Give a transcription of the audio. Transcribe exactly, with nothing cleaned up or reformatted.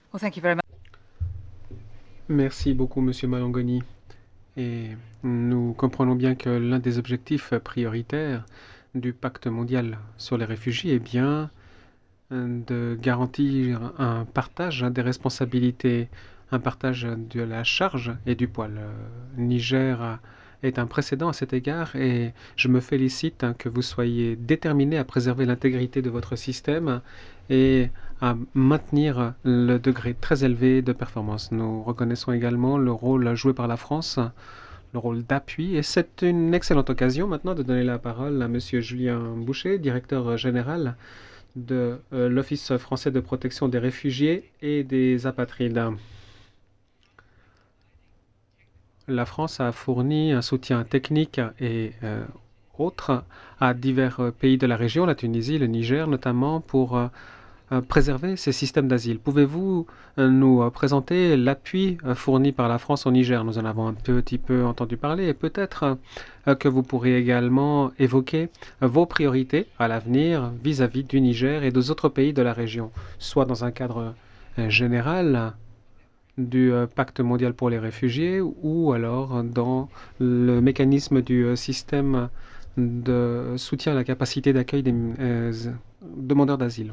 Well, thank you very much. Merci beaucoup, Monsieur Malangoni. Et nous comprenons bien que l'un des objectifs prioritaires du pacte mondial sur les réfugiés est bien de garantir un partage des responsabilités, un partage de la charge et du poids. Le Niger est un précédent à cet égard et je me félicite que vous soyez déterminé à préserver l'intégrité de votre système et à maintenir le degré très élevé de performance. Nous reconnaissons également le rôle joué par la France, le rôle d'appui, et c'est une excellente occasion maintenant de donner la parole à Monsieur Julien Boucher, directeur général de euh, l'Office français de protection des réfugiés et des apatrides. La France a fourni un soutien technique et euh, autres à divers euh, pays de la région, la Tunisie, le Niger notamment, pour euh, euh, préserver ces systèmes d'asile. Pouvez-vous euh, nous euh, présenter l'appui euh, fourni par la France au Niger? Nous en avons un petit peu entendu parler et peut-être euh, que vous pourrez également évoquer euh, vos priorités à l'avenir vis-à-vis du Niger et des autres pays de la région, soit dans un cadre euh, général du euh, pacte mondial pour les réfugiés ou alors dans le mécanisme du euh, système de soutien à la capacité d'accueil des euh, demandeurs d'asile.